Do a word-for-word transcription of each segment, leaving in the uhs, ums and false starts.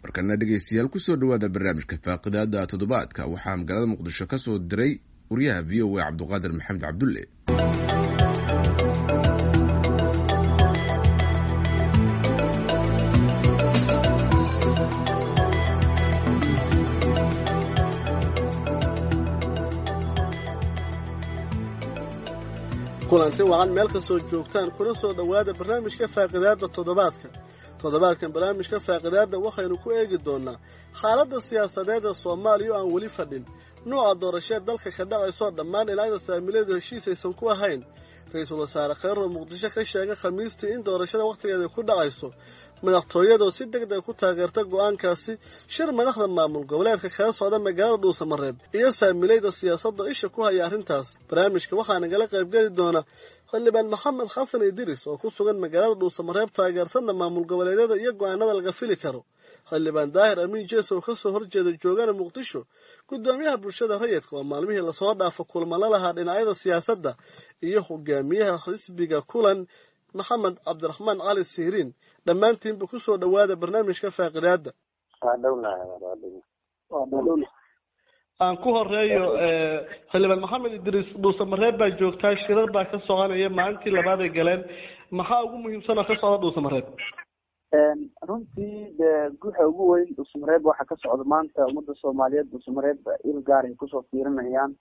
markana dhegeystayaal kusoo dhawaada barnaamijka faaqidaada toddobaadka waxaa magaalada muqdisho ka soo diray wariyaha v o a cabduqaadir maxamed cabdulle. kulanti wacan meel ka soo joogtaan kuna soo dhawaada barnaamijka faaqidaada toddobaadka toddobaadkan barnaamijka faaqidaada waxaynu ku eegi doonaa xaaladda siyaasadeed ee Soomaaliya oo aan weli fadhin nooca doorashada dalka ka dhacayso dhammaan ilaa saamileedu heshiis aysan ku ahayn ra'iisul wasaare Khayro Muqdisho ka sheegay Khamiistii in doorashada waqtigeeda ku dhacayso madaxtooyadu si degdeg ku taageerta go'aankaasi shir madaxda maamul goboleedka kaga socda magaalada Dhuusamareeb iyo saamileeda siyaasadda isha ku haya arrintaas barnaamijka waxaa nagala qayb gali doona xildhibaan Maxamed Xasan Idris oo ku sugan magaalada Dhuusamareeb taageertana maamul goboleedyada iyo go'aanada laga fili karo xildhibaan Daahir Amiin Jeeso ka soo horjeeda joogana Muqdisho gudoomiyaha bulshada rayidka oo maalmihii la soo dhaafo kulmada lahaa dhinacyada siyaasadda iyo hogaamiyaha xisbiga kulan Maxamed Cabdiraxmaan Cali Siirin dhammaantiinba ku soo dhawaada barnaamijka faaqidaada aan ku horeeyo xildhibaan Maxamed Idris Dhuusamareeb baa joogtaa shirar baa ka soconaya maalintii labaad ee galeen maxaa ugu muhiimsan oo ka socda Dhuusamareeb runtii guuxa ugu weyn Dhuusamareeb waxa ka socda maanta ummadda Soomaaliyeed Dhuusamareeb il gaar ah ku soo fiirinayaan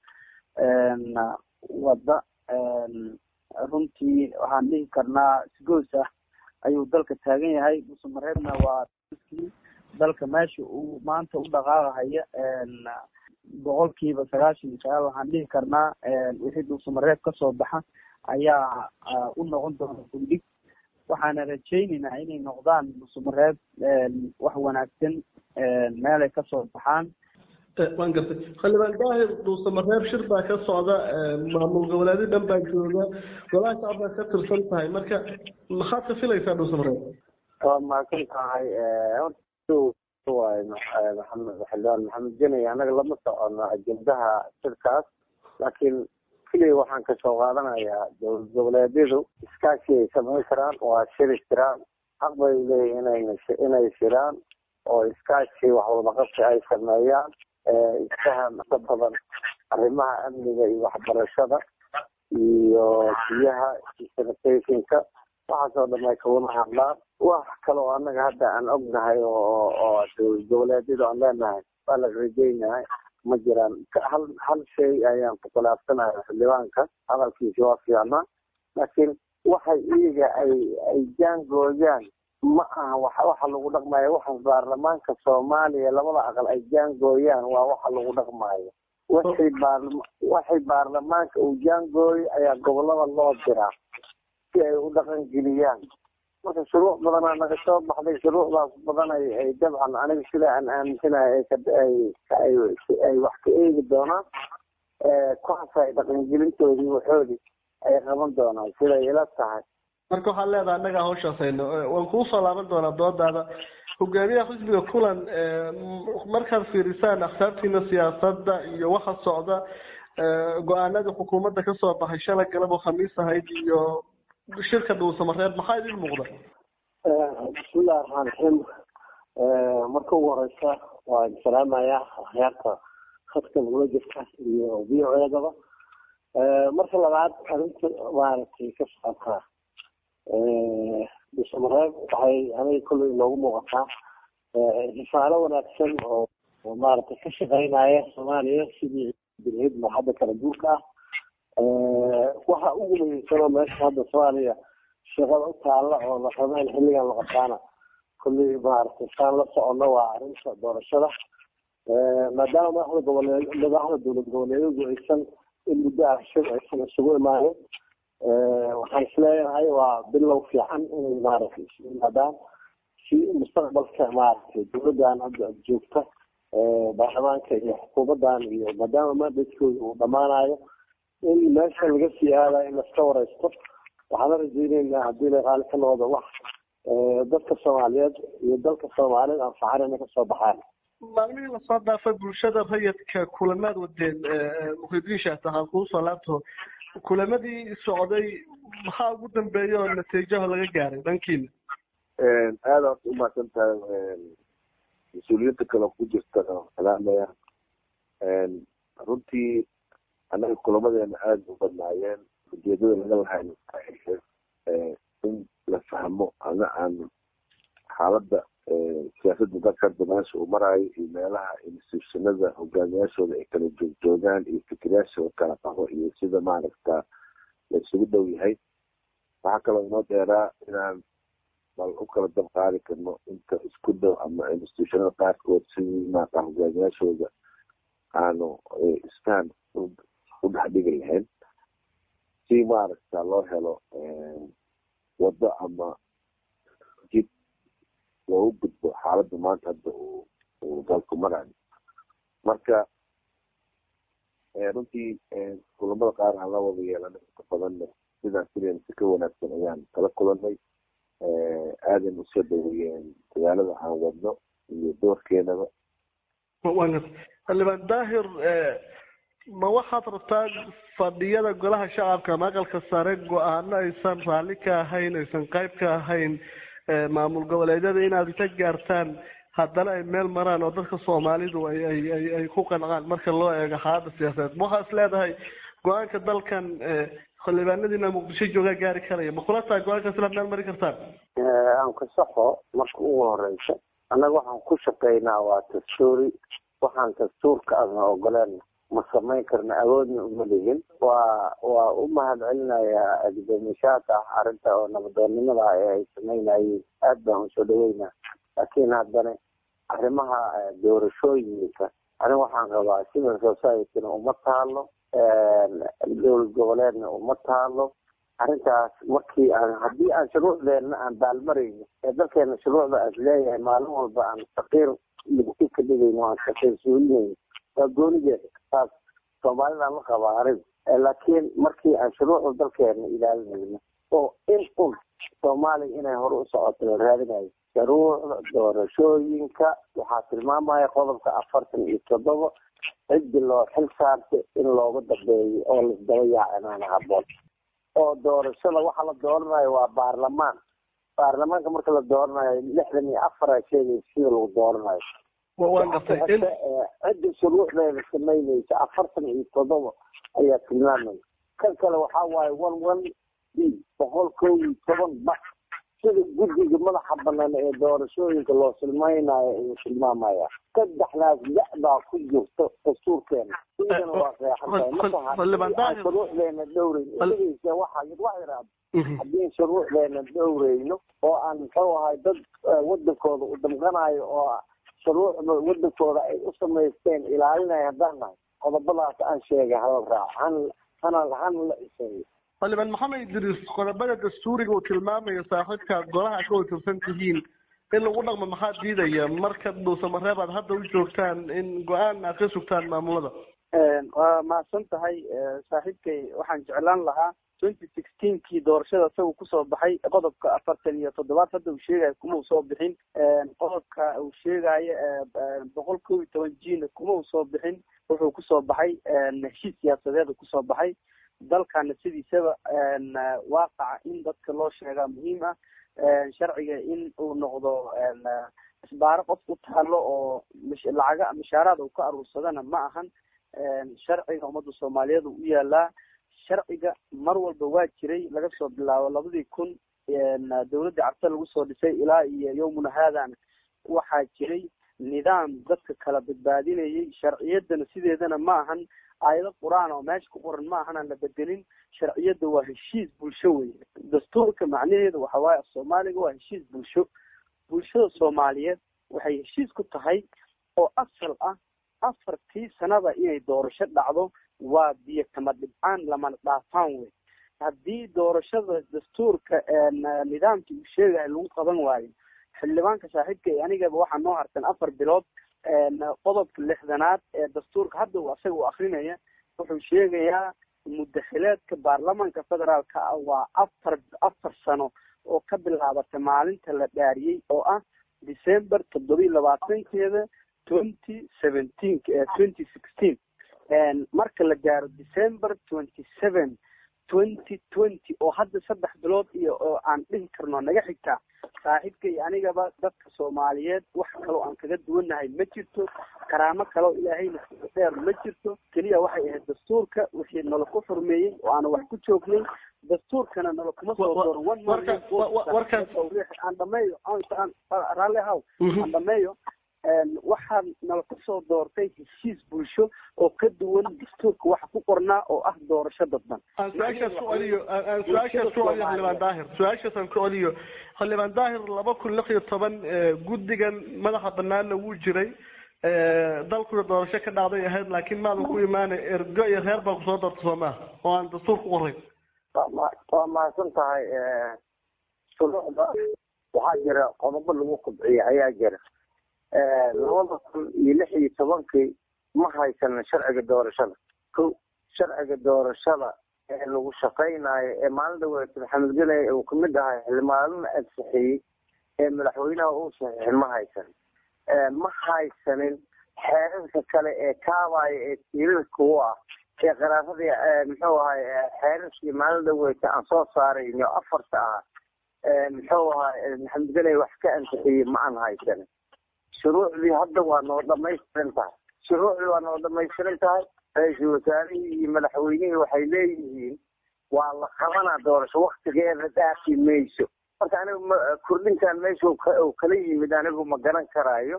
wada runtii waxaan dhihi karnaa isgoys ah ayuu dalka taagan yahay Dhuusamareebna waa dalka meesha uu maanta u dhaqaaqaya boqolkiiba sagaashan iyo sagaal waxaan dhihi karnaa wixii Dhuusamareeb ka soo baxa ayaa u noqon doona guddig waxaana rajaynaynaa inay noqdaan Dhuusamareeb wax wanaagsan meel ay ka soo baxaan waan gartay xildhibaan Daahir Dhuusamareeb shir baa ka socda maamul goboleedyo dhan baa jooga golaha shacabka ka tirsan tahay marka maxaad ka filaysaa Dhuusamareeb waa maakan tahay maxamed xildhibaan maxamed Jani anaga lama socono ajendaha shirkaas laakiin kaliya waxaan ka soo qaadanayaa dowlad goboleedyadu iskaashi ay samayn karaan waa shiri jiraan xaq bay leeyihiin inay inay shiraan oo iskaashi wax wada qabsi ay sameeyaan isfahan ka badan arrimaha amniga iyo waxbarashada iyo biyaha iyo sanitationka waxaasoo dhan ay kawada hadlaan wax kale oo annaga hadda aan ognahay oo oo dowlad goboleedyadu aan leenahay waa la rajaynahay ma jiraan hal hal shay ayaan ku khilaafsanayaa xildhibaanka hadalkiisa waa fiicnaa laakiin waxay iyaga ay ay jaangooyaan ma aha waxa waxa lagu dhaqmayo waxa baarlamaanka Soomaaliya labada aqal ay jaangooyaan waa waxa lagu dhaqmayo waxay baarlamaanka waxay baarlamaanka uu jaangooy ayaa gobolada loo diraa si ay u dhaqan geliyaan marka shuruuc badan naga soo baxday shuruucdaas badan ay ay dabcan aniga sida aan aaminsanahay ay ay ay wax ka eegi doonaan ee kuwaas ay dhaqan gelintoodii waxoodii ay qaban doonaan sida ila tahay marka waxaa leedahay annaga hawshaasayno waan kuu soo laaban doonaa doodaada hogaamiyaha xisbiga kulan markaad fiirisaan akhtaartiina siyaasadda iyo waxa socda go-aanada xukuumadda ka soo baxay shalay galab oo khamiis ahayd iyo shirka Dhuusamareeb maxaa idin muuqda bismillahi rahmaani rahiim marka ugu horeysa waan salaamayaa akhyaarta khadka nagula jirta iyo v o a-daba marka labaad arrinta maaragtay ka socota Dhuusamareeb waxay aniga kolley noogu muuqataa risaalo wanaagsan oo maaragtay ka shaqeynaya Soomaaliya sidii bilhid marxadda kala guurka ah waxa ugu muhiimsan oo meesha hadda Soomaaliya shaqada u taalla oo la rabo in xilligan la qabtaana kolley maaragtay saan la socono waa arrinta doorashada maadaama madaxda goboleed madaxda dowlad goboleedyadu aysan in muddo ah shir aysan isugu imaanin waxaan isleeyahay waa bilow fiican inay maaragtay isu yimaadaan si mustaqbalka maaragtay dowladdan hadda joogta baarlamaanka iyo xukuumaddan iyo maadaama mandatekooda uu dhammaanayo in meesha laga sii aadayo in laska wareysto waxaana rajaynaynaa haddii la qaali ka noqdo wax dadka Soomaaliyeed iyo dalka Soomaaliyeed anfacana inay kasoo baxaan maalmihii lasoo dhaafay bulshada rayidka kulamaad wadeen muqdisho tahaan kuu soo laabto kulamadii socday maxaa ugu dambeeyay oo natiijo laga gaaray dhankiina aad aad u mahadsantahay mas-uuliyiinta kale ku jirta salaamaya runtii annaga kulamadeena aada u badnaayeen ujeedada laga lahayna in la fahmo ama aan xaaladda siyaasadda dalka hadda meesha uu maraayo iyo meelaha institutionada hogaamiyaashooda ay kala joogjoogaan iyo fikirayaashooda kala qabo iyo sida maaragta la isugu dhow yahay waxaa kaloo inoo dheeraa inaan bal u kala dab qaadi karno inta isku dhow ama institutionada qaarkood sidii maarata hogaamiyaashooda aanu iskaan u dhexdhigi lahayn si maaragta loo helo waddo ama jid loogu gudbo xaaladda maanta hadda uu uu dalku marayo marka runtii kulamada qaar aan la wada yeelanay inta badanna sidaas sideena si ka wanaagsan ayaan kala kulanay aadan usoo dhaweeyeen dagaalada aan wadno iyo doorkeenaba xildhibaan daahir ma waxaad rabtaa fadhiyada golaha shacabka ama aqalka sare go-aano aysan raalli ka ahayn aysan qayb ka ahayn maamul goboleedyada inaad inta gaartaan haddana ay meel maraan oo dadka soomaalidu ay ay ay ay ku qancaan marka loo eego xaaladda siyaasadeed ma waxaa is leedahay go-aanka dalkan xildhibaanadiina muqdisho joogaa gaari karaya ma kula tahay go-aankaas inaad meel mari kartaan aan ka saxo marka ugu horeysa annaga waxaan ku shaqeynaa waa dastuuri waxaan dastuurka adna ogoleen ma samayn karna awoodna uma lihin waa waa u mahadcelinayaa gudoomiyaasha arrinta oo nabadoonnimada ee ay samaynayeen aad baan usoo dhaweynaa laakiin haddana arrimaha doorashooyinka aniga waxaan qabaa civil society-na uma taalo dowlad goboleedna uma taalo arrintaas markii aan haddii aan shuruucdeena aan baalmarayno ee dalkeena shuruucda aad leeyahay maalin walba aan faqiir mugti ka dhigayno aan faqiir suulinayno waa goonigeeda taas soomaalidaan la qabaa aniga laakiin markii aan shuruucda dalkeena ilaalinayno oo in un soomaaliya inay hore u socoto la raadinayo shuruucda doorashooyinka waxaa tilmaamaya qodobka afartan iyo toddoba ciddi loo xil saartay in looga dambeeyo oo laisdaba yaacinaana haboon oo doorashada waxa la dooranayo waa baarlamaan baarlamaanka marka la dooranayo lixdan iyo afar a sheegay sida lagu dooranayo cidda shuruucdeeda samaynaysa afartan iyo toddoba ayaa tilmaamaya kan kale waxaa waaye one one b boqol kow iyo toban ba sida guddiga madaxa banaan ee doorashooyinka loo silmaynayo ayuu tilmaamaya saddexdaas da-baa ku jirto dastuurkeena sidana waa reexantahay shuruucdeena dhowreyno waxaa yiraahdo haddii shuruucdeena dhowreyno oo aan muxuu ahay dad wadankooda u damqanayo oo shuruucda wadankooda ay u samaysteen ilaalinaya haddaan nahay qodobadaas aan sheegay hala raaco han hana hana la iseeyo xildhibaan maxamed idriis qodobada dastuuriga uu tilmaamayo saaxiibka golaha ka watirsan tihiin in lagu dhaqmo maxaa diidaya marka dhuusamareeb aad hadda u joogtaan in go-aan aad ka sugtaan maamulada waa mahadsan tahay saaxiibkay waxaan jeclaan lahaa twenty sixteenkii doorashada isaga kusoo baxay qodobka afartan iyo toddobaad hadda uu sheegayo kuma uu soo bixin qodobka uu sheegayo boqol kow iyo toban jina kuma uu soo bixin wuxuu kusoo baxay heshiis siyaasadeed kusoo baxay dalkana sidiisaba waaqaca in dadka loo sheegaa muhiim ah sharciga in uu noqdo isbaaro qof u taalo oo lacaga mishaaraad uu ka aruursadana ma ahan sharciga ummadda soomaaliyeed u yaalaa sharciga mar walba waa jiray laga soo bilaabo labadii kun dawladda cabse lagu soo dhisay ilaa iyo yawmuna haadana waxaa jiray nidaam dadka kala badbaadinayay sharciyadana sideedana ma ahan aayado qur-aan oo meesha ku qoran ma ahan aan la bedelin sharciyada waa heshiis bulsho wey dastuurka macnaheeda waxa waaye soomaaliga waa heshiis bulsho bulshada soomaaliyeed waxay heshiis ku tahay oo asal ah afartii sanada inay doorasho dhacdo waa biyo kama dhibcaan lamana dhaafaan wey haddii doorashada dastuurka nidaamkii uu sheegayo lagu qaban waayo xildhibaanka saaxiibka anigaba waxaa noo hartan afar bilood qodobka lixdanaad ee dastuurka hadda uu asaga u akrinaya wuxuu sheegayaa mudaxileedka baarlamaanka federaalka ah waa afar afar sano oo ka bilaabata maalinta la dhaariyey oo ah december toddoba iyo labaatankeeda twenty seventeen twenty sixteen marka la gaaro december twenty seven twenty twenty oo hadda saddex bilood iyo oo aan dhihi karno naga xigtaa saaxiibkay anigaba dadka soomaaliyeed wax kaloo aan kaga duwannahay ma jirto karaamo kaloo ilaahayna dheer ma jirto keliya waxay ahayd dastuurka wixii nala ku xurmeeyey oo aan wax ku joognay dastuurkana nala kuma soo dooran aan dhameeyo raalli ahaw aan dhameeyo waxaan nala kusoo doortay heshiis bulsho oo ka duwan dastuurka waxa ku qornaa oo ah doorasho dadban su-aashaas ku celiyo su-aashaas ku celiyo xildhibaan daahir su-aashaasaan ku celiyo xildhibaan daahir laba kun lix iyo toban guddigan madaxa banaanna wuu jiray dalkuna doorasho ka dhacday ahayd laakiin maadan ku imaanay ergo iyo reer baa kusoo doorta soo maaha oo aan dastuur ku qorayn waa mahadsan tahay shuruucda waxaa jira qodobo lagu kobciya ayaa jira labada kun iyo lix iyo tobankii ma haysanin sharciga doorashada ko sharciga doorashada ee lagu shaqaynayo ee maalinta weyse maxamed ganey uu kamid ahay xildhibaanana ansixiyey ee madaxweynaha uu saxiixin ma haysanin ma haysanin xeerarka kale ee kaabaya ee tiirarka u ah ee qaraaradii muxuu ahay xeerarkii maalinta weyse aan soo saarayno afarta ah muxuu ahay maxamed ganey wax ka ansixiyey ma aan haysanin shuruucdii hadda waa noo dhamaystiran tahay shuruucdii waa noo dhamaystiran tahay ra-iisul wasaarihii iyo madaxweynihii waxay leeyihiin waa la qabanaa doorasho waktigeeda dhaafi mayso marka anigu kordhinkan meesha uu kala yimid anigu ma garan karaayo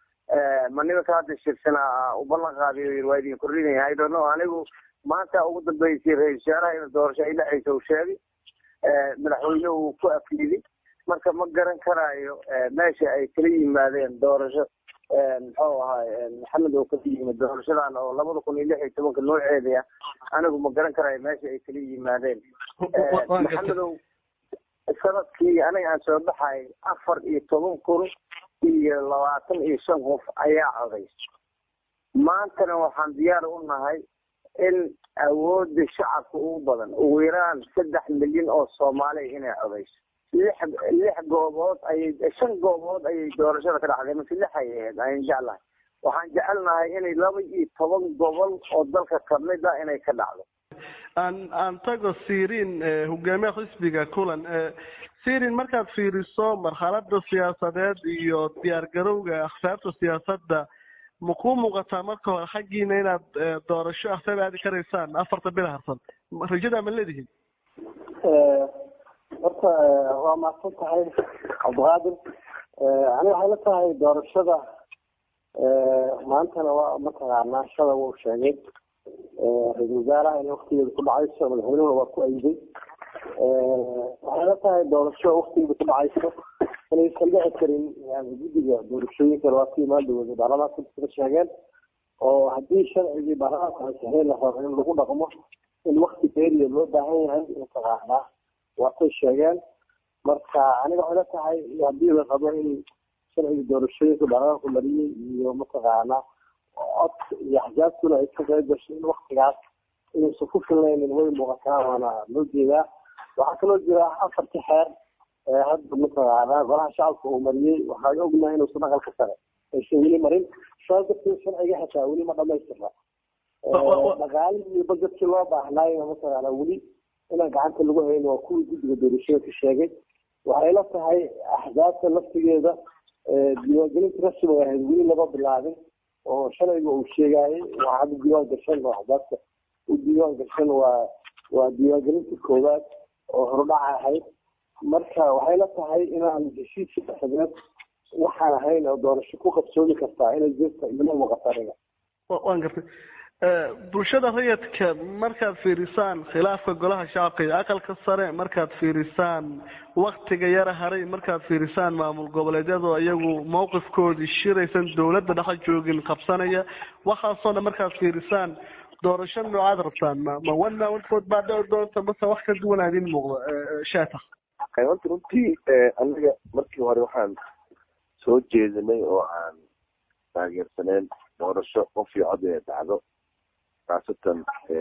ma nimanka hadda shirsanaa u ballan qaadiyo waa idin kordhinaya I don't know anigu maanta ugu dambeysay ra-isul wasaaraha in doorasho ay dhacaysa uu sheegay madaxweynuhu uu ku afiiday marka ma garan karaayo meesha ay kala yimaadeen doorasho muxuu ahay maxamed oo kala yimid doorashadan oo labada kun iyo lix iyo tobanka nooceeda anigu ma garan karaayo meesha ay kala yimaadeen maxamedow sanadkii aniga aan soo baxay afar iyo toban kun iyo labaatan iyo shan qof ayaa codaysay maantana waxaan diyaar u nahay in awoodda shacabka ugu badan ugu yaraan saddex milyan oo soomaaliya inay codayso lix lix goobood ayay shan goobood ayay doorashada ka dhacday mase lix ay ahayd ayaan jeclahay waxaan jecelnahay inay laba iyo toban gobol oo dalka kamid ah inay ka dhacdo aan aan tago Sirin hogaamiyaha xisbiga kulan Sirin markaad fiiriso marxaladda siyaasadeed iyo diyaar garowga axsaabta siyaasadda ma ku muuqataa marka hore xaggiina inaad doorasho axsaab aadi karaysaan afarta bil harsan rajada ma leedihiin horta waa mahadsan tahay cabdiqaadir ani waxay la tahay doorashada maantana waa mataqaanaa shada wuu sheegay ra-iisul wasaaraha inay waktigeeda ku dhacayso madaxweynuhuna waa ku ayday waxay la tahay doorasho waktigeeda ku dhacayso inaysan dhici karin yani guddiga doorashooyinka waa ku imaan dowada baarlamaanka ka sheegeen oo haddii sharcigii baarlamaanka ansixin la rabo in lagu dhaqmo in wakti beeriya loo baahan yahay mataqaanaa waatay sheegeen marka aniga waxay la tahay haddii la rabo in sharciga doorashooyinka baarlamaanku mariyey iyo mataqaana cod iyo axsaabtuna ay ka qayb gasho in waktigaas inaysan ku filnaynin way muuqataa waana loo jeedaa waxaa kaloo jira afarti xeer hadda mataqaana golaha shacabka uu mariyey waxaan ognahay inuusan aqalka sare aysan weli marin saas darteed sharciga xitaa weli ma dhamaystirna dhaqaalihii iyo bajetkii loo baahnaayo mataqaana weli inaan gacanta lagu hayn waa kuwii guddiga doorashooyinka sheegay waxay la tahay axsaabta laftigeeda diiwaangelinta rasmi ahayd weli lama bilaabin oo sharciga uu sheegaayay waa hadda diiwaan gashan oo axsaabta u diiwaan gashan waa waa diiwaangelinta koowaad oo horudhaca ahayd marka waxay la tahay inaan heshiis siyaasadeed waxaan ahayn oo doorasho ku qabsoomi kartaa inay jirta ilama muuqata aniga waan gartay bulshada rayidka markaad fiirisaan khilaafka golaha shacabka iyo aqalka sare markaad fiirisaan waktiga yara haray markaad fiirisaan maamul goboleedyada iyagu mowqifkoodii shiraysan dowladda dhexe joogin qabsanaya waxaasoo dhan markaad fiirisaan doorasho noocaad rabtaan ma ma one man one vote baa dhici doonta mase wax ka duwan aa idin muuqdo shaatax horta runtii anaga markii hore waxaan soo jeedinay oo aan taageersaneen doorasho qof iyo cod ee dhacdo khaasatan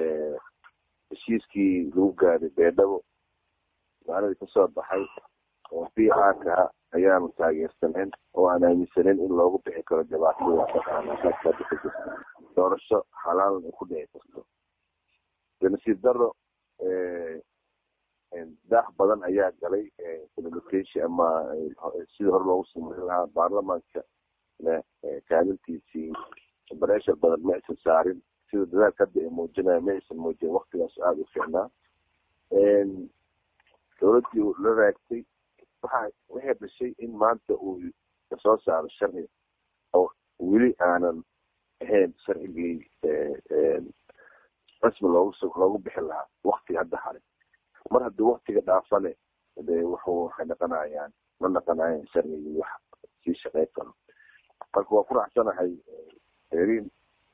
heshiiskii lagu gaaray beedhabo maaladii kasoo baxay oo p r ka ayaanu taageersaneen oo aan aaminsaneen in loogu bixi karo dhibaatada doorasho xalaalan ay ku dhici karto nasiib daro daah badan ayaa galay communication ama sidii hore loogu sameyn lahaa baarlamaanka kaalintiisii pressure badan ma aysan saarin sida dadaalka hadda ay muujinaya ma aysan muujin waktigaas aada u fiicnaa dowladdii la raagtay waxa waxay dhashay in maanta uu kasoo saaro sharci oo weli aanan ahayn sharcigii rasmi loogu loogu bixi lahaa waktiga hadda hare mar haddii waktiga dhaafane de wuxuu waxay dhaqanayaan ma dhaqanayaan sharcigii wax sii shaqeyn karo marka waa ku raacsanahay erin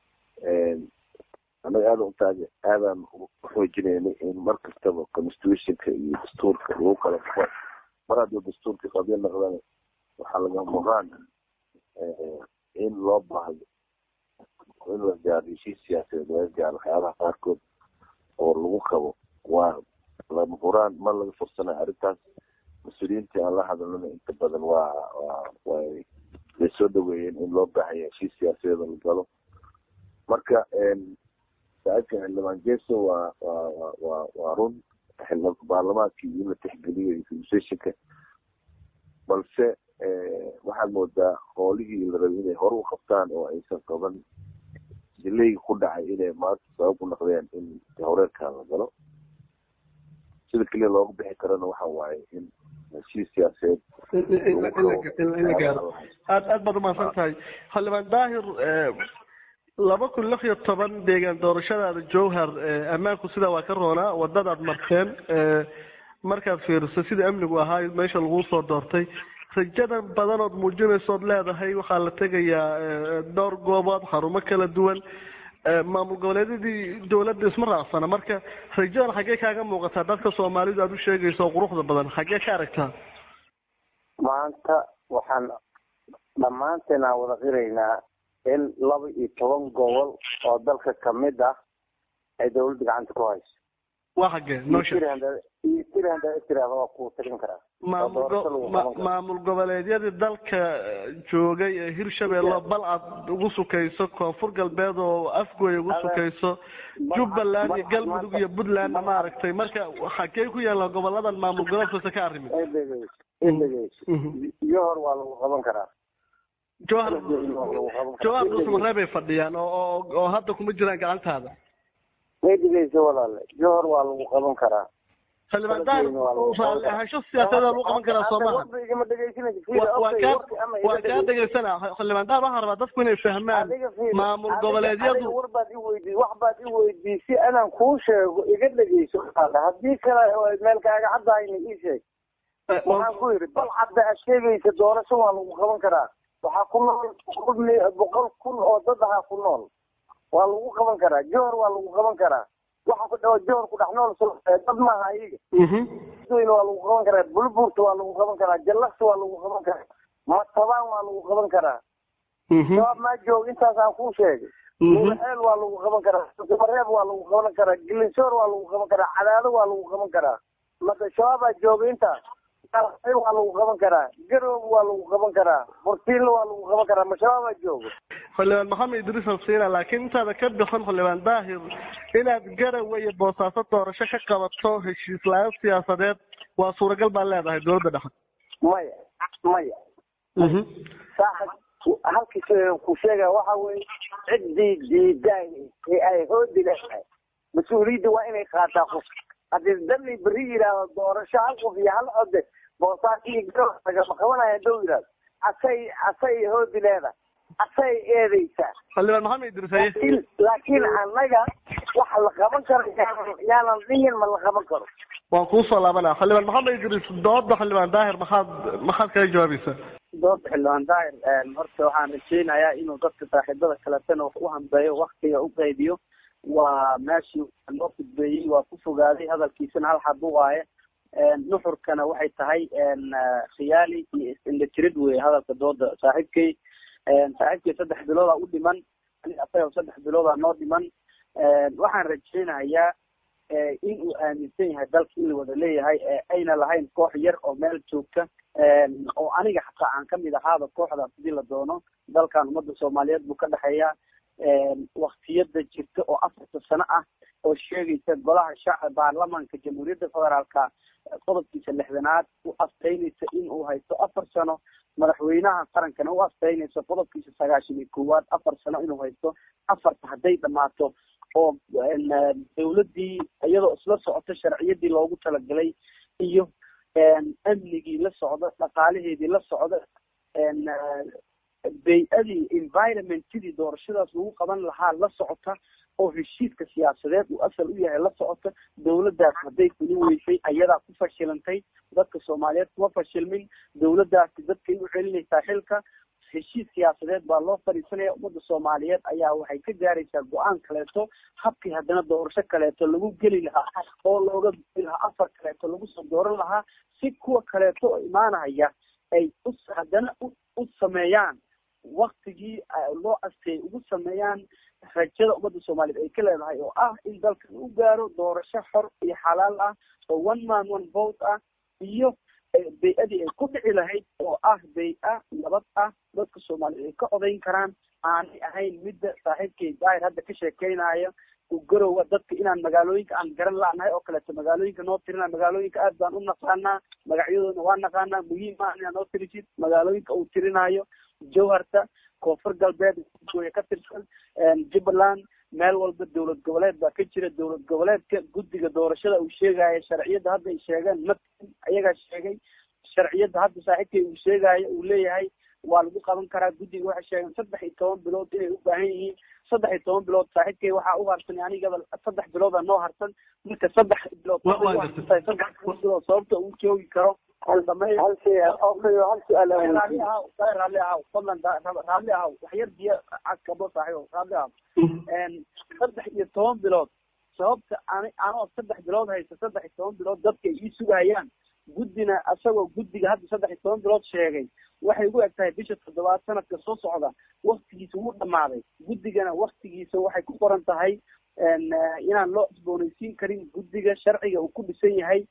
anaga aada utaage aadaan uxoojinaynay in mar kastaba constitutionka iyo dastuurka lagu kala baxo mar haddii dastuurka qadiya noqdana waxaa laga muqaan in loo baahdo in la gaaro heshiis siyaasadeed laga gaaro waxyaabaha qaarkood oo lagu qabo waa lama huraan ma laga fursanayo arrintaas mas-uuliyiintii aan la hadalnana inta badan waa waa way way soo dhaweeyeen in loo baahan yahay heshiis siyaasadeed la galo marka saaidka xildhibaan jeso waa waa waa waa run xildhibaan baarlamaankii in la tixgeliyay constitutionka balse waxaad moodaa hoolihii la rabay inay hore u qabtaan oo aysan qaban dilayga ku dhacay inay maanta sabab u noqdeen in horeerkaan la galo sida keliya loogu bixi karana waxa waaye in heshiis siyaasadeed in la gaaro aad aad baad umahadsan tahay xildhibaan daahir laba kun lix iyo toban deegaan doorashadaada jowhar ammaanku sidaa waa ka roonaa wadadaad marteen markaad fiiriso sida amnigu ahaa meesha lagu soo doortay rajadan badanood muujinaysood leedahay waxaa la tegayaa dhowr goobood xarumo kala duwan maamul goboleedyadii dowladda isma raacsana marka rajadan xaggee kaaga muuqataa dadka soomaalidu aad u sheegayso oo quruxda badan xaggee ka aragtaa maanta waxaan dhammaanteen aan wada qiraynaa in laba iyo toban gobol oo dalka kamid ah ay dawladda gacanta ku hayso waa xaggee noo sheeg waa kuu tarin karaa maamul goboleedyadii dalka joogay ee hirshabeelle bal aad ugu sukayso koonfur galbeed oo afgooy ugu sukayso jubbaland iyo galmudug iyo puntlandna maaragtay marka xagee ku yaalaan goboladan maamul goboleedkoosa ka arrimin johor waa lagu qaban karaa johor johor dhusmaree bay fadhiyaan oo oo hadda kuma jiraan gacantaada medigeysa walaale johor waa lagu qaban karaa xildhibaan daahir raalli ahaansho siyaasadeed lagu qaban karaa soo maaha waa kaa dhegaysana xildhibaan daahir waxaa rabaa dadku inay fahmaan maamul goboleedyadu warbaad iweydii wax baad iweydii si anaan kuu sheego iga dhegeyso haddii kale meel kaaga caddahayna ii sheeg waxaan ku yidhi bal cadda aad sheegaysa doorasho waa lagu qaban karaa waxaa ku nool boqol kun oo dad ahaa ku nool waa lagu qaban karaa johor waa lagu qaban karaa waxa ku dhawa johor ku dhex nool dad maaha iyaga waa lagu qaban karaa bulburta waa lagu qaban karaa jallaqsi waa lagu qaban karaa matabaan waa lagu qaban karaa shabaab maa joog intaas aan kuu sheegay nuurceel waa lagu qaban karaa mareeb waa lagu qaban karaa gilinsoor waa lagu qaban karaa cadaado waa lagu qaban karaa mada shabaabaa jooga intaas waa lagu qaban karaa garoob waa lagu qaban karaa burtiinla waa lagu qaban karaa mashabaabaa joogo xildhibaan maxamed idriis alsiina laakiin intaada ka bixin xildhibaan daahir inaad garawe iyo boosaaso doorasho ka qabato heshiis la-aan siyaasadeed waa suuragal baa leedahay dowladda dhexe maya maya saaxib halkii ku sheega waxa weye ciddii diidaay ee ay hoodi leedahay mas-uuliyadda waa inay qaataa qof haddii dali beri yidhaahdo doorasho hal qof iyo hal code boosaaso iyo garowe lagama qabanaya hadduu yidhahdo asay asay hoodi leedahay asay eedeysaa xildhibaan maxamed idriis haye laakiin annaga waxa la qaban karo yaanan dhihin ma la qaban karo waan kuusoo laabanaa xildhibaan maxamed idriis dooda xildhibaan daahir maxaad maxaad kaga jawaabaysaa dooda xildhibaan daahir horta waxaan rajeynayaa inuu dadka saaxiibada kaletana wax u hambeeyo waktiga u qaydiyo waa meeshii loo khudbeeyey waa ku fogaaday hadalkiisana hal xad u waaye nuxurkana waxay tahay khiyaali iyo is-indhatirid wey hadalka dooda saaxiibkay saaxiibkay saddex biloodaa u dhiman asaga saddex biloodaa noo dhiman waxaan rajeynayaa in uu aaminsan yahay dalka in la wada leeyahay ayna lahayn koox yar oo meel joogta oo aniga xataa aan kamid ahaaba kooxdaas hadii la doono dalkan ummadda soomaaliyeed buu ka dhexeeya waktiyada jirta oo afarta sano ah oo sheegaysa golaha shacab baarlamaanka jamhuuriyadda federaalka qodobkiisa lixdanaad u asteynaysa in uu haysto afar sano madaxweynaha qarankana u asteynaysa qodobkiisa sagaashan iyo koowaad afar sano inuu haysto afarta hadday dhamaato oo dawladdii iyadoo isla socoto sharciyadii loogu talagalay iyo amnigii la socda dhaqaalaheedii la socda bay-adii environmentidii doorashadaas lagu qaban lahaa la socota oo heshiiska siyaasadeed uu asal u yahay la socota dawladdaas hadday kuli weysay ayadaa ku fashilantay dadka soomaaliyeed kuma fashilmin dawladdaasi dadkay u celinaysaa xilka heshiis siyaasadeed baa loo fadhiisanaya ummadda soomaaliyeed ayaa waxay ka gaaraysaa go-aan kaleeto habkii haddana doorasho kaleeto lagu geli lahaa oo looga geli lahaa afar kaleeto lagu soo dooran lahaa si kuwa kaleeto oo imaanaya ay u haddana u sameeyaan waktigii loo asteeyay ugu sameeyaan rajada ummadda soomaaliyeed ay ka leedahay oo ah in dalkan u gaaro doorasho xor iyo xalaal ah oo one man one vote ah iyo bay-adii ay ku dhici lahayd oo ah bay-a nabad ah dadka soomaaliyeed ay ka odayn karaan aanay ahayn midda saaxiibkay daahir hadda ka sheekeynaya garowa dadka inaan magaalooyinka aan garan la-nahay oo kaleeto magaalooyinka noo tirina magaalooyinka aad baan u naqaanaa magacyadoodana waa naqaanaa muhiim ah inaa noo tirisid magaalooyinka uu tirinayo jowharta koonfur galbeed gooya ka tirsan jubbaland meel walba dowlad goboleed baa ka jira dowlad goboleedka guddiga doorashada uu sheegaya sharciyadda hadda ay sheegeen ma ayagaa sheegay sharciyadda hadda saaxiibkay uu sheegaayo uu leeyahay waa lagu qaban karaa guddiga waxay sheegeen saddex iyo toban bilood inay u baahan yihiin saddex iyo toban bilood saaxiibkay waxaa u harsan anigaba saddex bilooda noo harsan marka saddex bilood saddex bilood sababta uu joogi karo hal su-aal raalli ahaw fadlan raalli ahaw wax yar biyo cagkabo saaxiibo raalli ahaw saddex iyo toban bilood sababta an anoo saddex bilood haysta saddex iyo toban bilood dadka ay ii sugayaan guddina isagoo guddiga hadda saddex iyo toban bilood sheegay waxay ugu eg tahay bisha toddobaad sanadka soo socda waktigiisa wuu dhamaaday guddigana waktigiisa waxay ku qoran tahay inaan loo cusboonaysiin karin guddiga sharciga uu ku dhisan yahay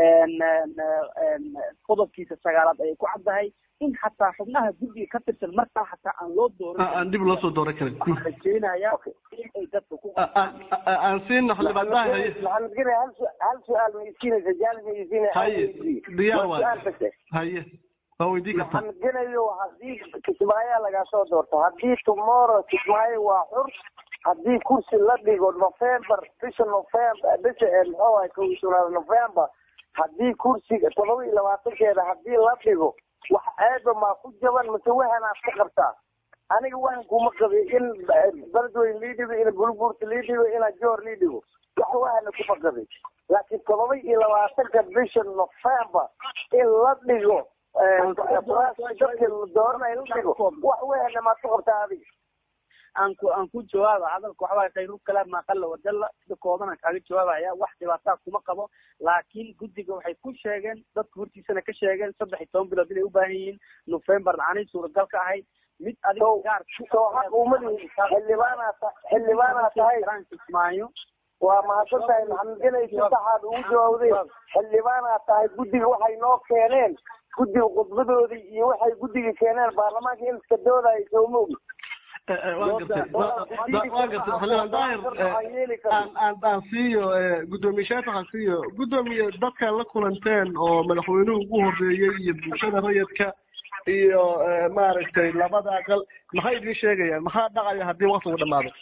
qodobkiisa sagaalaad ayay ku caddahay in xataa xubnaha guddiga ka tirsan markaa xataa aan loo dooran aan dib loo soo dooran karin rajeynaya in ay dadka ku aan siino xildhibaanada maxamed gene hal hal su-aal ma isiinaysa jaalis ma isiinay haye diyaar waa haye waa weydii kartaa maxamed geneyo haddii kismaayo lagaa soo doorto haddii tomorrow kismaayo waa xur haddii kursi la dhigo november bisha november bisha muxuu ahay kow iyo tobnaad november haddii kursiga todoba iyo labaatankeeda haddii la dhigo wax aada maa ku jaban mase waxanaad ka qabtaa aniga waxan kuma qabi in beledweyne lii dhigo in bulbuurta lii dhigo inaa joor lii dhigo wax waxana kuma qabi laakiin todoba iyo labaatanka bisha november in la dhigo dadka dooranay la dhigo wax waxana maad ku qabtaa adiga aan ku aan ku jawaaba hadalka waxa waaye khayru kalaam ma qalla wadalla sida koodana kaaga jawaabaya wax dhibaato kuma qabo laakiin guddiga waxay ku sheegeen dadka hortiisana ka sheegeen saddex iyo toban bilood inay u baahan yihiin November aanay suuragal ka ahayd mid adiga gaar soo xaq ummadii xildhibaana xildhibaana tahay ismaayo waa mahadsan tahay maxamed genay si saxaad ugu jawaabday xildhibaana tahay guddiga waxay noo keeneen guddiga khudbadoodii iyo waxay guddiga keeneen baarlamaanka in iska doodaya soo moogi aan siiyo guddoomiyaasha waxaan siiyo guddoomiye dadka la kulanteen oo madaxweynuhu ugu horeeyey iyo bulshada rayidka iyo maaragtay labada aqal maxay idin sheegayaan maxaa dhacaya haddii waktigu dhamaado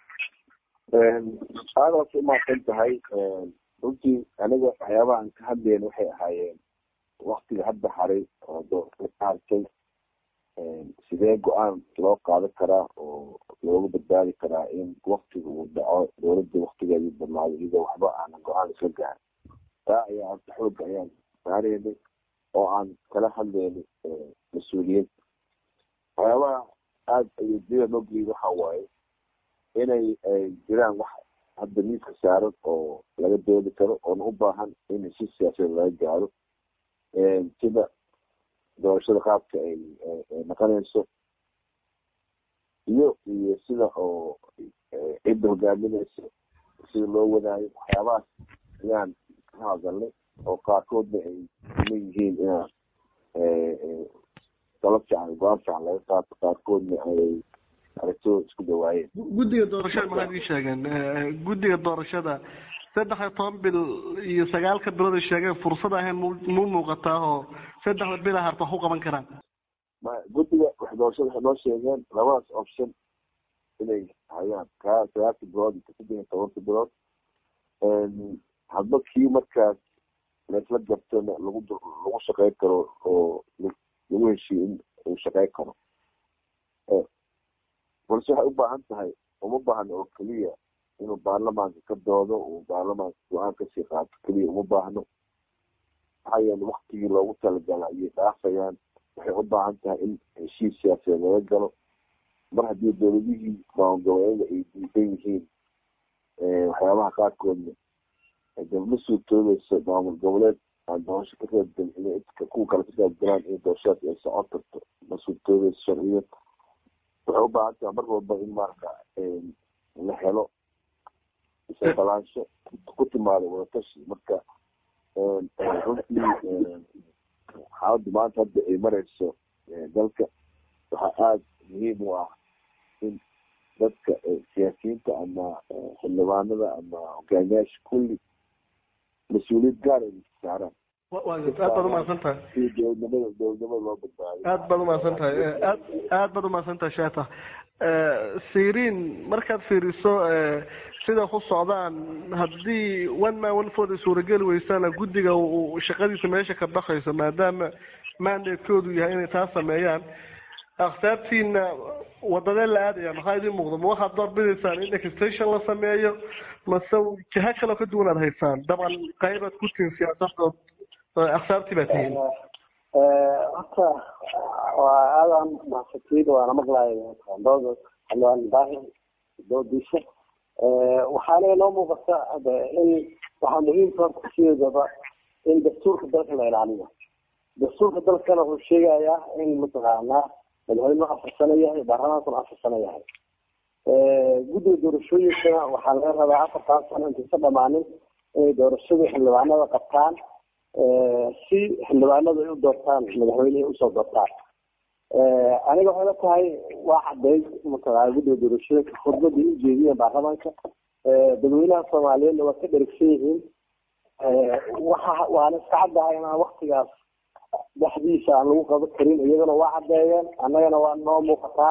aada waad umahadsan tahay runtii aniga waxyaabahan ka hadleen waxay ahaayeen waktiga hadda haray oo doorka ka hartay sidee go-aan loo qaadan karaa oo looga badbaadi karaa in waktiga uu dhaco dowladda waktigeedii dhamaado iyadoo waxba aanan go-aan isla gaarin taa ayaa horta xooga ayaan saareynay oo aan kala hadleynay mas-uuliyiinta waxyaabaha aada ayadida loo geliyay waxa waaye inay jiraan wax hadda miiska saaran oo laga doodi karo oona u baahan in heshiis siyaasadeed laga gaaro sida doorashada qaabka ay noqonayso iyo iyo sida oo cidda hogaaminayso sida loo wadaayo waxyaabahaas ayaan ka hadalnay oo qaarkoodna ay kuma yihiin inaan talo fiican go-aan fiican laga qaato qaarkoodna ay aragtidooda isku dhawaayeen guddiga doorashada maxaad ii sheegeen guddiga doorashada saddex iyo toban bil iyo sagaalka bilood sheegay fursad ahayn muu muuqataa oo saddexda bil harta wax u qaban karaan guddiga wax doorashada waxay noo sheegeen labadaas option inay hayaan kaa sagaalka bilood iyo saddex iyo tobanka bilood hadba kii markaas laisla gartona lagu lagu shaqeyn karo oo lagu heshiiyo in uu shaqeyn karo balse waxay u baahan tahay uma baahna oo keliya inuu baarlamaanka ka doodo uu baarlamaanka go-aan kasii qaato keliya uma baahno maxaa yeele waktigii loogu talagala ayay dhaafayaan waxay u baahan tahay in heshiis siyaasadeed laga galo mar haddii dowladihii maamul-goboleeda ay diidan yihiin waxyaabaha qaarkoodna dabla suurtoodeyso maamul goboleed aan doorasho ka reebdan inay kuwa kale ka reebgalaan in doorashadaas ay socon karto ma suurtoodeyso sharciyeed waxay u baahan tahay mar walba in marka la helo isbalaansho ku timaado wadatashi marka runtii xaaladdu maanta hadda ay mareyso dalka waxaa aada muhiim u ah in dadka siyaasiyiinta ama xildhibaanada ama hogaamiyaasha kulli mas-uuliyad gaar ay saaraan aad baad umahadsan tahay si dowladnimada dowladnimada loo badbaadiyo aad baad umahadsan tahay aad aad baad umahadsan tahay sheeta siriin markaad fiiriso sida ku socdaan haddii one man one vote suurageli weysana guddiga uu shaqadiisa meesha ka baxayso maadaama mandatekoodu yahay inay taa sameeyaan akhtaabtiina wadadee la aadaya maxaa idin muuqda ma waxaad doorbidaysaan in extension la sameeyo mase jiha kaloo ka duwan aad haysaan dabcan qaybaad ku tihin siyaasadood akhtaabtii baa tihiin horta waa aadan mahadsantiid waana maqlaaya dooda xildhibaan daahir doodiisa waxaana inoo muuqata in waxaa muhiimka horta sideedaba in dastuurka dalka la ilaaliyo dastuurka dalkana wuxuu sheegayaa in mataqaanaa madaxweynuhu afar sano yahay baarlamaankuna afar sano yahay guddiga doorashooyinkana waxaa laga rabaa afartan sano intaysa dhamaanin inay doorashadii xildhibaanada qabtaan si xildhibaanadu ay u doortaan madaxweyne ay usoo doortaan aniga waxay la tahay waa cadeyd mataqaana guddiga doorashooyinka khudbadii u jeediyeen baarlamaanka dadweynaha soomaaliyeedna waa ka dherigsan yihiin waxa waana iska caddahay inaan waktigaas dhexdiisa aan lagu qaban karin iyagana waa caddeeyeen annagana waa noo muuqataa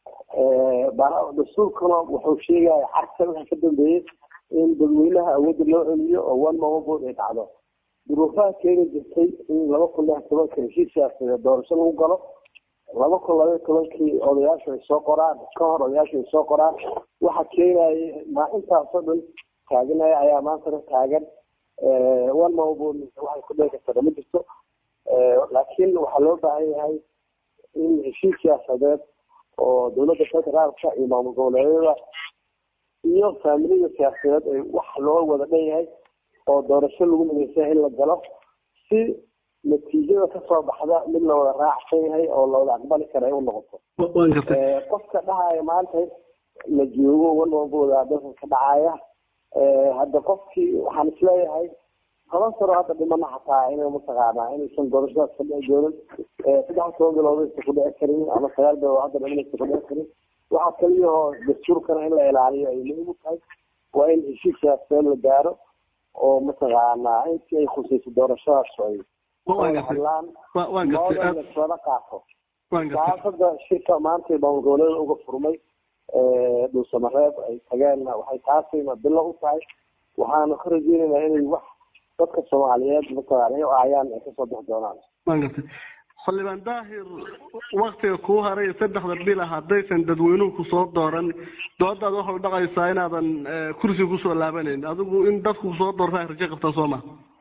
dastuurkuna wuxuu sheegaya carka wixii ka dambeeyey in dadweynaha awoodda loo celiyo oo one man one vote ay dhacdo duruufaha keeni jirtay in laba kun lix tobanka heshiis siyaasadeed doorasho lagu galo laba kun labaiyo tobankii odayaashu ay soo qoraan ka hor odayaashu ay soo qoraan waxa keenaya ma intaasoo dhan taaganaya ayaa maantana taagan one man one vote waxay ku dhici kartaa ma jirto laakiin waxaa loo baahan yahay in heshiis siyaasadeed oo dowladda federaalka iyo maamul goboleedyada iyo faamilida siyaasadeed ay wax loo wada dhan yahay oo doorasho lagu midaysan in la galo si natiijada kasoo baxda mid la wada raacsan yahay oo la wada aqbali kara ay u noqoto qofka dhahaya maanta la joogo walwalbooda dalka ka dhacaya hadda qofkii waxaan isleeyahay toban sano hadda dhimana xataa inay mataqaanaa inaysan doorashadaas ka dhici doonin saddex toban bilood aysan ku dhici karin ama sagaal bilood hadda dhiman aysan ku dhici karin waxaa kaliyahoo dastuurkana in la ilaaliyo ay muhiim u tahay waa in heshiis siyaasadeed la gaaro oo mataqaanaa intii ay khusayso doorashadaas ay hadlaan mooda lasoola qaato saafada shirka maanta maamul goboleeda uga furmay dhuusamareeb ay tageenna waxay taasayna bilo u tahay waxaana ka rajeynaynaa inay wax dadka soomaaliyeed mataqaana ayaan ay kasoo bixi doonaan waan gartay xildhibaan daahir waktiga kuu haray saddexda bil ah haddaysan dadweynuhu kusoo dooran doodaad waxay u dhaqaysaa inaadan kursiga kusoo laabanayn adigu in dadku kusoo doorta ay rajo qabtaa soo maha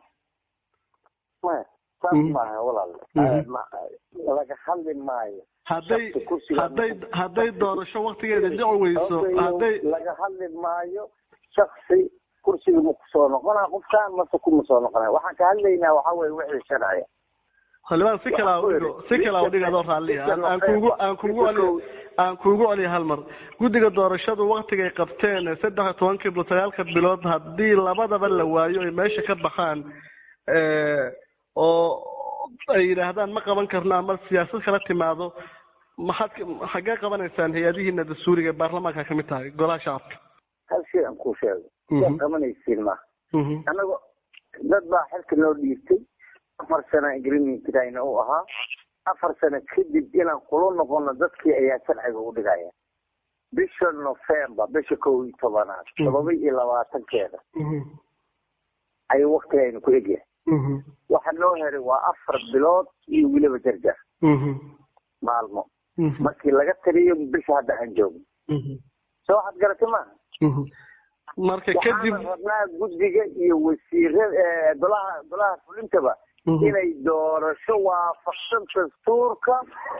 saas maaha walaal laga hadli maayo hadday hadday hadday doorasho waktigeeda dhici weyso hadday laga hadli maayo shaksi kursiga ma kusoo noqonaa qofkaan mase kuma soo noqonaya waxaan ka hadlaynaa waxaa weye wixii sharciya xildhibaan si kala udhigo si kala udhigo adoo raalliya aan kuugu aan kuugu celiyo aan kuugu celiyo hal mar guddiga doorashadu waktigay qabteen saddex iyo tobankii bilo sagaalka bilood haddii labadaba la waayo ay meesha ka baxaan oo ay yidhaahdaan ma qaban karno ama siyaasad kala timaado maxaad xaggee qabanaysaan hay-adihiina dastuuriga ee baarlamaanka kamid tahay golaha shacabka hal shay aan kuu sheego yaa qabanaysiin ma anagu dad baa xilka noo dhiibtay afar sano agreementkayna u ahaa afar sano kadib inaan kula noqono dadkii ayaa sharciga u dhigaya bisha November bisha kow iyo tobanaad todoba iyo labaatankeeda ay waqtigaynu ku egyahay waxa noo heray waa afar bilood iyo weliba jarjar maalmo markii laga taliyo bisha hadda aan joogno soo waxaad garatay maaha marka kadib rabnaa guddiga iyo wasiirada golaha golaha fulintaba inay doorasho waafaqsan dastuurka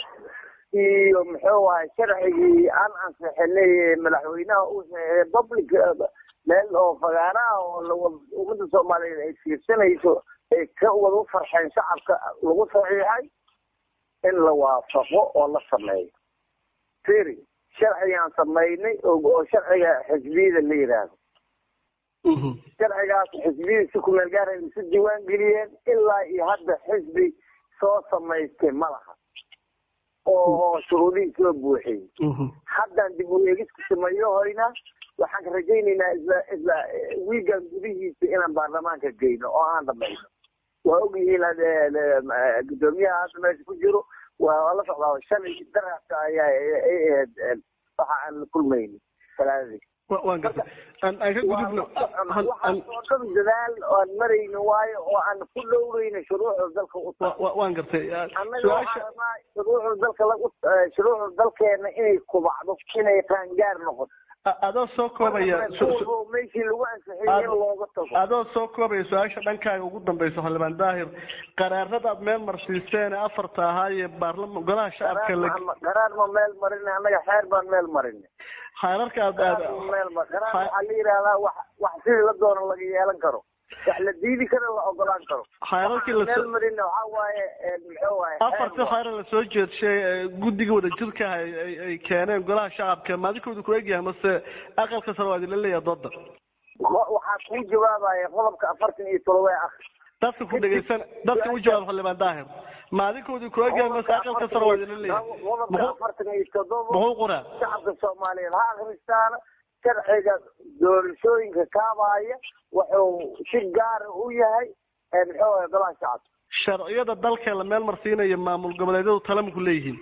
iyo muxuu ahay sharcigii aan ansixinay madaxweynaha uu saxeeyay public meel oo fagaaraha oo ummadda Soomaaliyeed ay fiirsanayso ay ka wada farxeen shacabka lagu saxiixay in la waafaqo oo la sameeyo fiiri sharcigan sameeynay oo sharciga xisbiyada la yiraahdo sharcigaas xisbiyada si ku meel gaar ah si diiwaan geliyeen ilaa iyo hadda xisbi soo sameystay malaha oo shuruudii soo buuxiyay haddaan dib u eegis ku sameeyo hoyna waxaan ka rajaynaynaa isla isla wiigan gudihiisa inaan baarlamaanka geyno oo aan dhamayno waa ogyihiin gudoomiyaha hadda meesha ku jiro waa la socdaa shalay daraska ayaa ahayd waxa aan la kulmaynin salaadii waan gartay aan aan ka gudubno waxaan dadaal aan marayno waayo oo aan ku dhowrayno shuruucda dalka u waan gartay su'aasha shuruucda dalka lagu shuruucda dalkeena inay kubacdo inay qaangaar noqoto adoo soo koobaya meeshii lagu ansixiyay in looga tago adoo soo koobaya su-aasha dhankaaga ugu dambaysa xildhibaan daahir qaraarada aad meel marsiiseen afarta ahaa ee baarlamaan golaha shacabka qaraar ma meel marin anaga xeer baan meel marin xeerarka aad aad meel ma qaraar waxaa la yidhaahdaa wax wax sidii la doono laga yeelan karo wax la diidi karo la ogolaan karo xeerarkii la meel marin waxaa waaye muxuu waaye afarta xeer la soo jeedshay guddiga wadajirka ay ay keeneen golaha shacabka maadikooda ku egyahay mase aqalka sare waa la leeyahay dooda waxaa ku jawaabaya qodobka afartan iyo todoba ee akh dadka ku dhageysan dadka u jawaab xildhibaan daahir maadikooda ku egyahay mase aqalka sare waa la leeyahay qodobka afartan iyo todoba muxuu qoraa shacabka Soomaaliyeed ha akhristaana sharciga doorashooyinka kaabaya wuxuu si gaar ah u yahay muxuu ahaa golaha shacabka sharciyada dalka la meel marsiinayo maamul goboleedyadu talama ku leeyihiin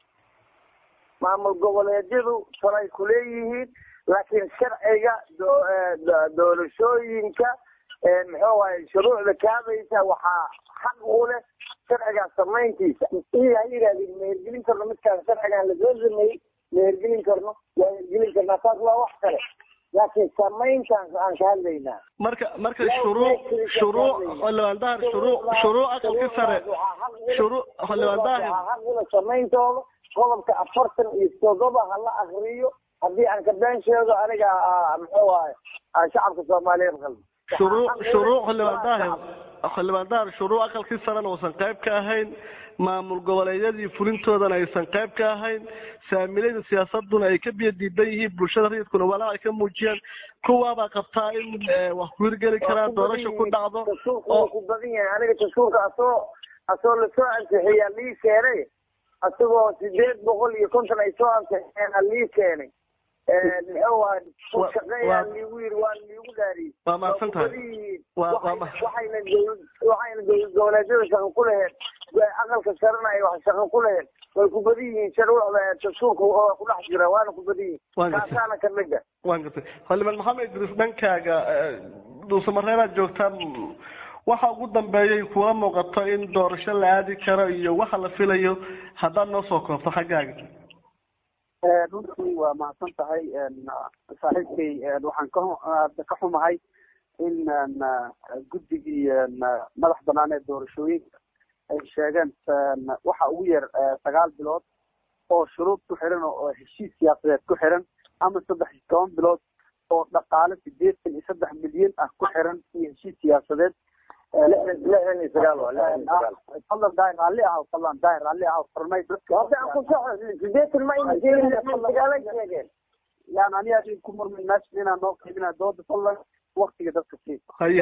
maamul goboleedyadu talay ku leeyihiin laakiin sharciga doorashooyinka muxuu ahaa shuruucda kaabaysa waxaa xaq u leh sharciga samayntiisa iyo yiraahdo meergelin karno midkaan sharcigan la soo sameeyay meergelin karno waa meergelin karnaa taas waa wax kale laakiin samayntaan aan ka hadlaynaa marka marka shuruuc shuruuc xildhibaan shuruuc shuruuc aqalka sare shuruuc xildhibaan xaqula samayntooda qodobka afartan iyo todoba ha la akriyo haddii aan ka been sheego aniga muxuu ahay shacabka Soomaaliyeed qalbi shuruuc shuruuc xildhibaan daahir xildhibaan daahir shuruuc aqalka sare uusan qayb ka ahayn maamul goboleedyadii fulintoodana aysan qayb ka ahayn saamilayda siyaasaduna ay ka biyo diidan yihiin bulshada rayidkuna walaa ay ka muujiyaan kuwaabaa qabtaa in wax ku hirgeli karaan doorasho ku dhacdo oo ku badan yahay aniga dastuurka asoo asoo lasoo ansixiyaa lii keenay asagoo sideed boqol iyo konton ay soo ansixiyeen lii keenay muxuu ahaa shaqeeyaa liigu yiri waa liigu dhaariyey waa mahadsan tahay waxayna waxayna dowlad goboleedyada shaqo ku lahayd aqalka sarena ay wax shaqo ku lahayd way ku badan yihiin shuruucda dastuurka oo ku dhex jira waana ku badan yihiin kaasaana ka mid ah waan gartay xildhibaan maxamed idriis dhankaaga dhuusamareebaad joogtaa waxa ugu dambeeyay kuula muuqato in doorasho la aadi karo iyo waxa la filayo haddaad noo soo koobto xaggaaga runtii waa mahadsan tahay saaxiibkay waxaan ka ka xumahay in guddigii madax banaan ee doorashooyinka ay sheegeen waxa ugu yar sagaal bilood oo shuruud ku xiran oo heshiis siyaasadeed ku xiran ama saddex iyo toban bilood oo dhaqaale sideetan iyo saddex milyan ah ku xiran iyo heshiis siyaasadeed lixdan iyo sagaal waa lixdan iyo sagaal fadlan daahir raalli ah fadlan daahir raalli ah farmay dadka hadda aan ku soxo sideetan ma ina sheegin sagaal ay sheegeen yani aniga adin ku murmin meesha inaan noo qaybinaa dooda fadlan waktiga dadka sii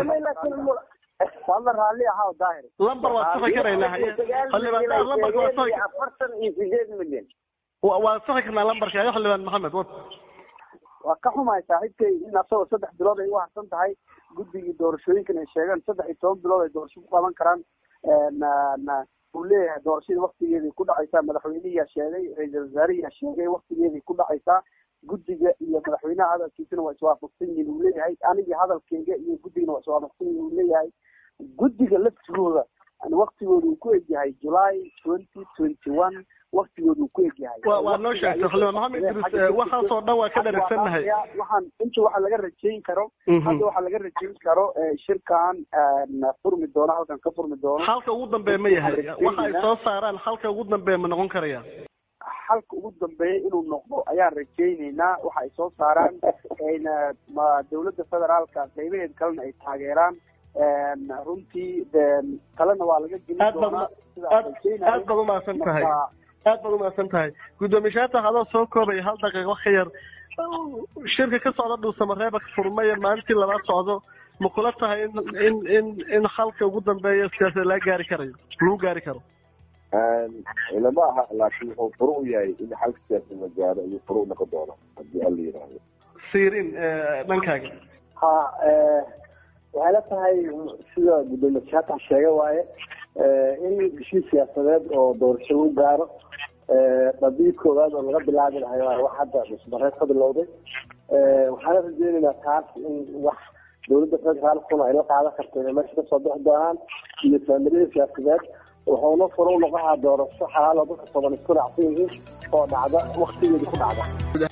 fadlan raalli ah daahir lambar waa saxi karaynaa haye xildhibaan daahir lambarka waa saxi afartan iyo sideed milyan waa saxi karnaa lambarka ayo xildhibaan maxamed wad waa ka xumahay saaxiibkay in asagoo saddex bilood ay u harsan tahay guddigii doorashooyinkan ay sheegeen saddex iyo toban bilood ay doorasho ku qaban karaan uu leeyahay doorashadii waktigeedii ku dhacaysaa madaxweynihiyaa sheegay ra-iisul wasaarihiyaa sheegay waktigeedii ku dhacaysaa guddiga iyo madaxweynaha hadalkiisana waa iswaafaqsan yihiin uu leeyahay anigii hadalkeyga iyo guddigana waa iswaafaqsan yihiin uu leeyahay guddiga laftigooda waktigooda uu ku egyahay july twenty twenty one waktigooda uu ku egyahay waa noo sheegtay xildhibaan maxamed idris waxaasoo dhan waa ka dharagsannahay waxaan inta waxa laga rajayn karo hadda waxaa laga rajayn karo shirkan furmi doono halkan ka furmi doono halka ugu dambeeya ma yahay waxa ay soo saaraan halka ugu dambeeya ma noqon karaya halka ugu dambeeya inuu noqdo ayaan rajaynaynaa waxa ay soo saaraan dowladda federaalka qaybaheeda kalena ay taageeraan runtii talena waa laga gelin doonaa aad baad umahadsan tahay aad baad umahadsan tahay guddoomiye shaatax adoo soo koobaya hal daqiiqo ka yar shirka ka socda dhuusamareeba furmaya maalintii labaad socdo ma kula tahay in in in in halka ugu dambeeya siyaasada laga gaari karayo lagu gaari karo ilama aha laakiin wuxuu furu u yahay in xalka siyaasada la gaaro iyo furu noqon doono haddii alla yidhaahdo siirin dhankaaga ha waxay la tahay sida guddoomiye shaatax sheega waaye in heshiis siyaasadeed oo doorasho lagu gaaro dhabiib koowaad oo laga bilaabi lahay waa wax hadda dhuusamareeb ka bilowday waxaana rajeynaynaa taas in wax dowladda federaalkuna ay la qaadan karto inay meesha kasoo bixi doonaan iyo saamilada siyaasadeed wuxuuna furo u noqonahaa doorasho xalaal oo dadka toban isku raacsan yihiin oo dhacda waktigeeda ku dhacda